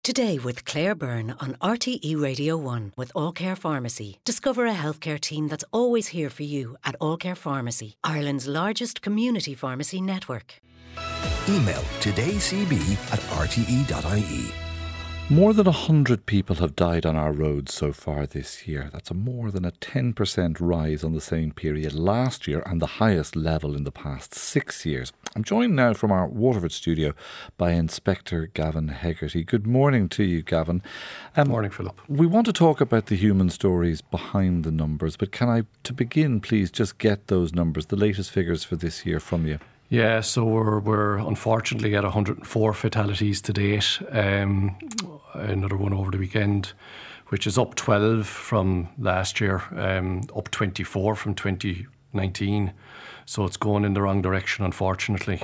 Today with Claire Byrne on RTE Radio 1 with All Care Pharmacy. Discover a healthcare team that's always here for you at All Care Pharmacy, Ireland's largest community pharmacy network. Email todaycb@rte.ie. More than 100 people have died on our roads so far this year. That's more than a 10% rise on the same period last year and the highest level in the past 6 years. I'm joined now from our Waterford studio by Inspector Gavin Hegarty. Good morning to you, Gavin. Good morning, Philip. We want to talk about the human stories behind the numbers, but can I, to begin, please just get those numbers, the latest figures for this year from you? Yeah, so we're unfortunately at 104 fatalities to date. Another one over the weekend, which is up 12 from last year, up 24 from 2019. So it's going in the wrong direction, unfortunately.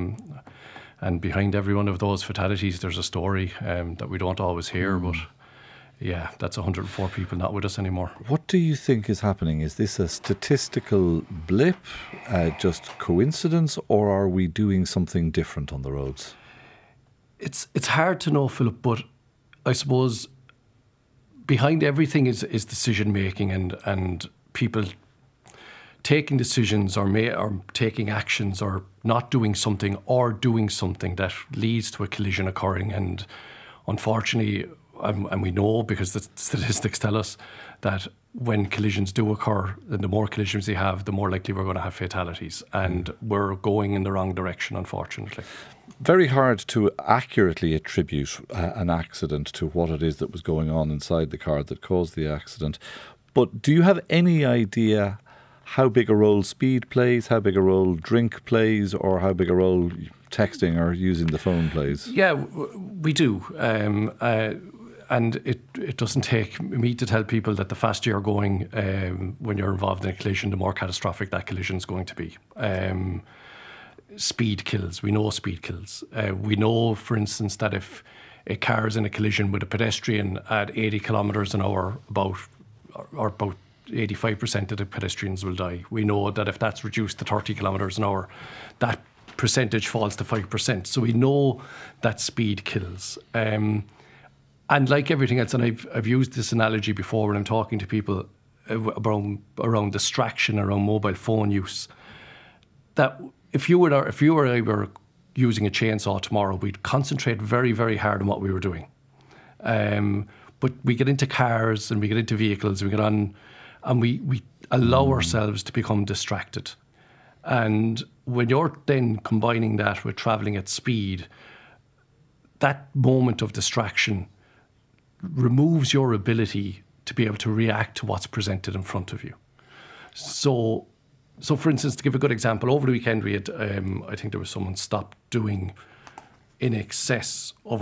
And behind every one of those fatalities, there's a story that we don't always hear, but yeah, that's 104 people not with us anymore. What do you think is happening? Is this a statistical blip, just coincidence, or are we doing something different on the roads? It's hard to know, Philip, but I suppose behind everything is decision making and people taking decisions or taking actions or not doing something or doing something that leads to a collision occurring. And unfortunately, and we know because the statistics tell us that when collisions do occur, and the more collisions we have, the more likely we're going to have fatalities. And we're going in the wrong direction, unfortunately. Very hard to accurately attribute an accident to what it is that was going on inside the car that caused the accident. But do you have any idea how big a role speed plays, how big a role drink plays, or how big a role texting or using the phone plays? Yeah, we do. And it doesn't take me to tell people that the faster you're going when you're involved in a collision, the more catastrophic that collision is going to be. Speed kills. We know speed kills. We know, for instance, that if a car is in a collision with a pedestrian at 80 kilometres an hour, about 85% of the pedestrians will die. We know that if that's reduced to 30 kilometres an hour, that percentage falls to 5%. So we know that speed kills. And like everything else, and I've used this analogy before when I'm talking to people around distraction, around mobile phone use, that if you and I were using a chainsaw tomorrow, we'd concentrate very, very hard on what we were doing. But we get into cars and we get into vehicles, we get on, and we allow ourselves to become distracted. And when you're then combining that with travelling at speed, that moment of distraction removes your ability to be able to react to what's presented in front of you. So for instance, to give a good example, over the weekend we had, I think there was someone stopped doing in excess of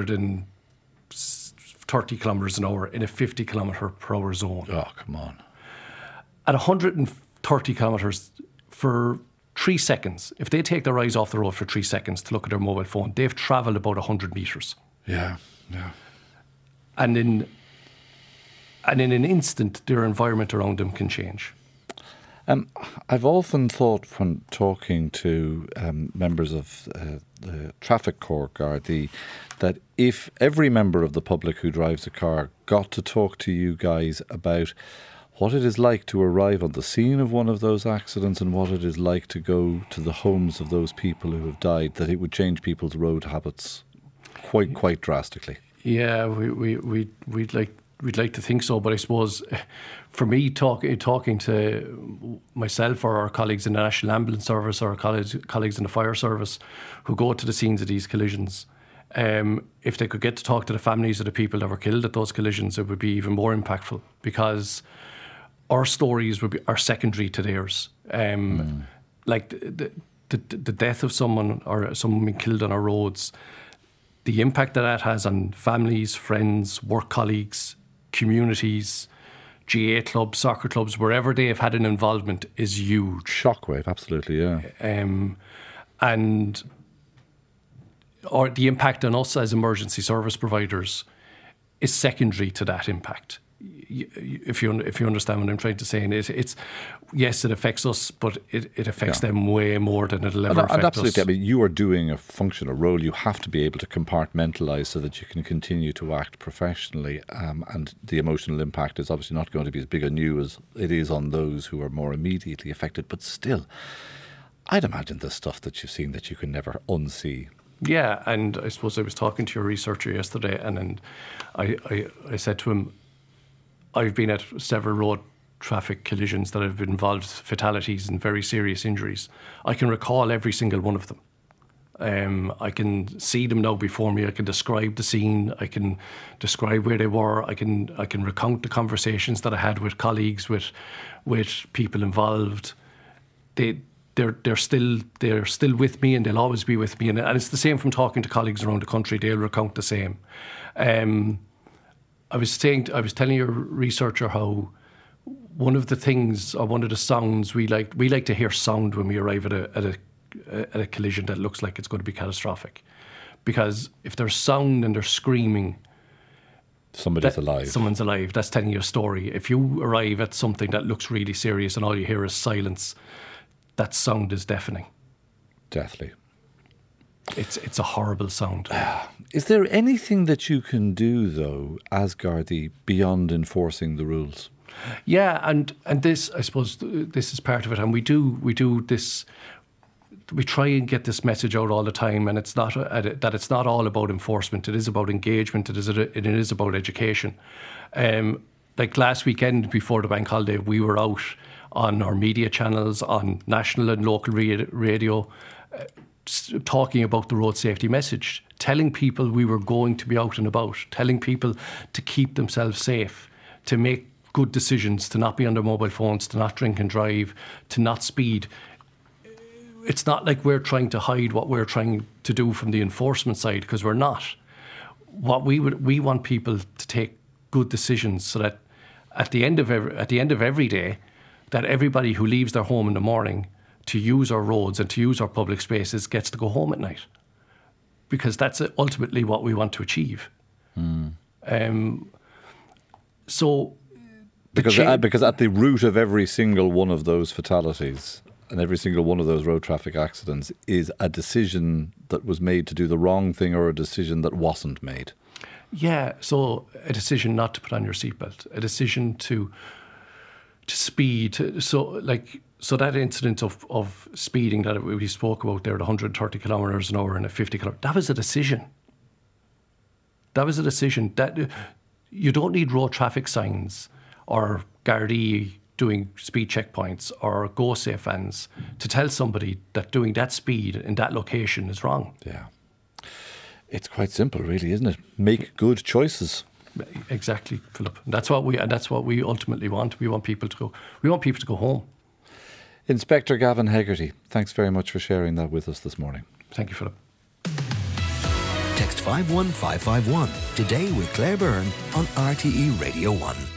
130 kilometres an hour in a 50 kilometre per hour zone. Oh, come on. At 130 kilometres for 3 seconds, if they take their eyes off the road for 3 seconds to look at their mobile phone, they've travelled about 100 metres. Yeah. And in an instant, their environment around them can change. I've often thought when talking to members of the Traffic Corps Gardaí that if every member of the public who drives a car got to talk to you guys about what it is like to arrive on the scene of one of those accidents and what it is like to go to the homes of those people who have died, that it would change people's road habits quite drastically. Yeah, we'd like to think so, but I suppose for me, talking to myself or our colleagues in the National Ambulance Service or our colleagues in the Fire Service who go to the scenes of these collisions, if they could get to talk to the families of the people that were killed at those collisions, it would be even more impactful because our stories are secondary to theirs. Like the death of someone or someone being killed on our roads, the impact that has on families, friends, work colleagues, communities, GA clubs, soccer clubs, wherever they have had an involvement is huge. Shockwave, absolutely, yeah. Or the impact on us as emergency service providers is secondary to that impact. if you understand what I'm trying to say, and it's yes, it affects us, but it affects them way more than it'll ever affect absolutely. us. I mean, you are doing a function, a role. You have to be able to compartmentalise so that you can continue to act professionally, and the emotional impact is obviously not going to be as big on you as it is on those who are more immediately affected. But still, I'd imagine there's stuff that you've seen that you can never unsee. Yeah, and I suppose I was talking to your researcher yesterday, and I said to him, I've been at several road traffic collisions that have involved fatalities and very serious injuries. I can recall every single one of them. I can see them now before me. I can describe the scene. I can describe where they were. I can recount the conversations that I had with colleagues, with people involved. They're still with me, and they'll always be with me. And it's the same from talking to colleagues around the country. They'll recount the same. I was telling your researcher how one of the things, or one of the sounds we like to hear sound when we arrive at a collision that looks like it's going to be catastrophic, because if there's sound and there's screaming, somebody's alive. Someone's alive. That's telling you a story. If you arrive at something that looks really serious and all you hear is silence, that sound is deafening. Deathly. It's a horrible sound. Is there anything that you can do, though, as Gardaí, beyond enforcing the rules? Yeah, and this, I suppose, this is part of it. And we do this. We try and get this message out all the time, and it's not that it's not all about enforcement. It is about engagement. It is about education. Like last weekend before the bank holiday, we were out on our media channels, on national and local radio, talking about the road safety message, telling people we were going to be out and about, telling people to keep themselves safe, to make good decisions, to not be on their mobile phones, to not drink and drive, to not speed. It's not like we're trying to hide what we're trying to do from the enforcement side, because we're not. We want people to take good decisions, so that at the end of every day, that everybody who leaves their home in the morning to use our roads and to use our public spaces gets to go home at night, because that's ultimately what we want to achieve. Because at the root of every single one of those fatalities and every single one of those road traffic accidents is a decision that was made to do the wrong thing, or a decision that wasn't made. Yeah, so a decision not to put on your seatbelt, a decision to speed. So that incident of speeding that we spoke about there, the 130 kilometres an hour and a 50 kilometre, that was a decision. That you don't need road traffic signs or Gardaí doing speed checkpoints or Go Safe vans to tell somebody that doing that speed in that location is wrong. Yeah. It's quite simple, really, isn't it? Make good choices. Exactly, Philip. That's what we ultimately want. We want people to go home. Inspector Gavin Hegarty, thanks very much for sharing that with us this morning. Thank you, Philip. Text 51551 today with Claire Byrne on RTE Radio 1.